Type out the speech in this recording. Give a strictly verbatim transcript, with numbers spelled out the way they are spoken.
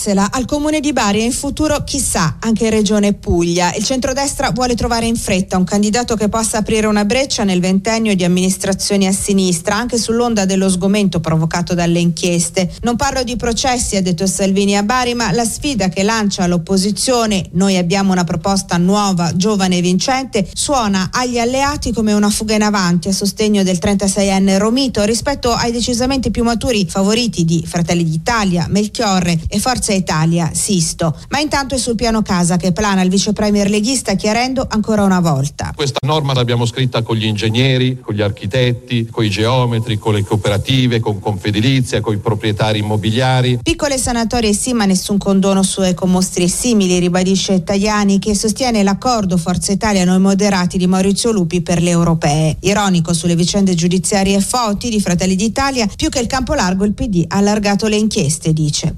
giocarsela al comune di Bari e in futuro chissà anche in regione Puglia. Il centrodestra vuole trovare in fretta un candidato che possa aprire una breccia nel ventennio di amministrazioni a sinistra, anche sull'onda dello sgomento provocato dalle inchieste. Non parlo di processi, ha detto Salvini a Bari, ma la sfida che lancia all'opposizione, noi abbiamo una proposta nuova, giovane e vincente, suona agli alleati come una fuga in avanti a sostegno del trentaseienne Romito rispetto ai decisamente più maturi favoriti di Fratelli d'Italia, Melchiorre e Forza Italia, Sisto. Ma intanto è sul piano casa che plana il vice premier leghista chiarendo ancora una volta. Questa norma l'abbiamo scritta con gli ingegneri, con gli architetti, con i geometri, con le cooperative, con Confedilizia, con i proprietari immobiliari. Piccole sanatorie sì, ma nessun condono su ecomostri e simili, ribadisce Tajani, che sostiene l'accordo Forza Italia Noi Moderati di Maurizio Lupi per le europee. Ironico sulle vicende giudiziarie Foti di Fratelli d'Italia, più che il campo largo il P D ha allargato le inchieste, dice.